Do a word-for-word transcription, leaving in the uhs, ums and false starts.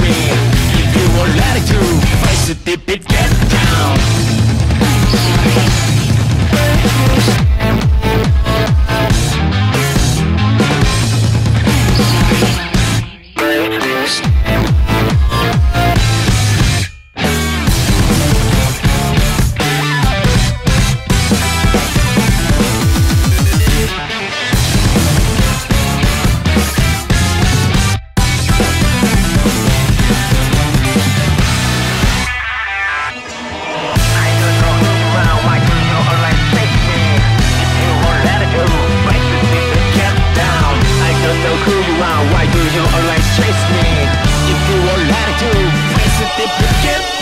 me. If you won't let it do, face it, dip it, get down. Why do you always chase me? If you won't let it do, face it, dip it, get